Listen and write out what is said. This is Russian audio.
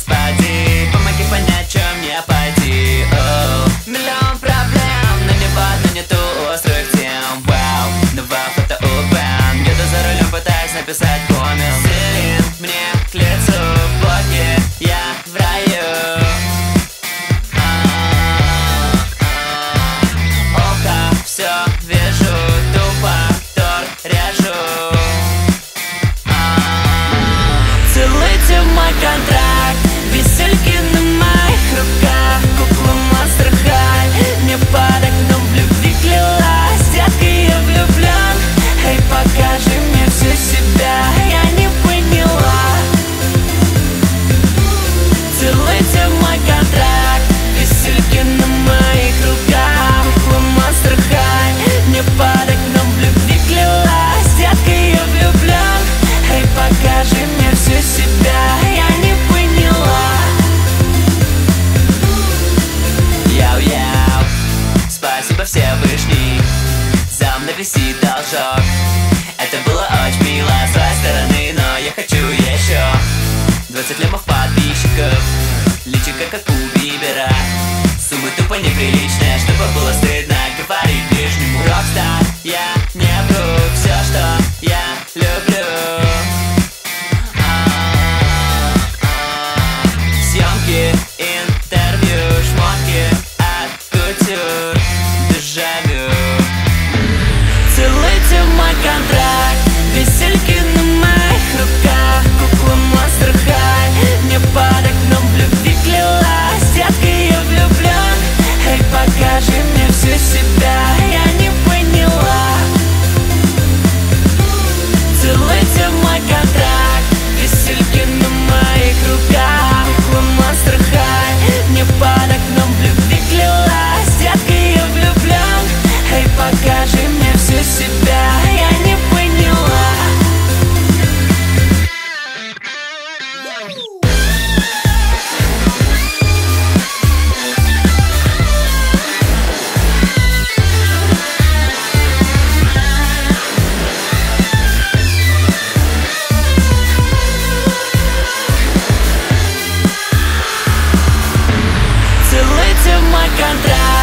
Господи, помоги понять, чем мне пойти. Миллион проблем, но не в одну, не ту острых тем. Вау, новая фото open. Еду за рулем, пытаюсь написать коммент. Селин мне к лицу, боги, я в раю. Око, все вижу, тупо торт режу. Целуйте мой контракт, весельки на моих руках, кукла Monster High. Мне под окном в любви клялась, детка, я влюблен. Эй, покажи мне всю себя, я не поняла. Целуйте мой контракт, весельки на моих руках, кукла Monster High. Мне под окном в любви клялась, детка, я влюблен. Эй, покажи мне всю себя, я не поняла. Яу-яу, спасибо Всевышний, за мной висит должок. Это было очень мило с твоей стороны, но я хочу еще 20 лямов подписчиков, личико как у Бибера. Сумма тупо неприличная, чтобы было стыдно говорить ближнему. Рокстар, я не вру, все, что я люблю. Съемки, интервью, шмотки от кутюр, дежавю. Целуйте мой контракт, весельки на моих руках, кукла Monster High. Мне под окном в любви клялась, детка, я влюблен. Эй, покажи мне всю себя, я не поняла. Целуйте мой контракт, весельки на моих руках, кукла Monster High. Мне под окном в любви клялась, детка, я влюблен. Эй, покажи мне всю себя, я не поняла. Целуйте мой контракт,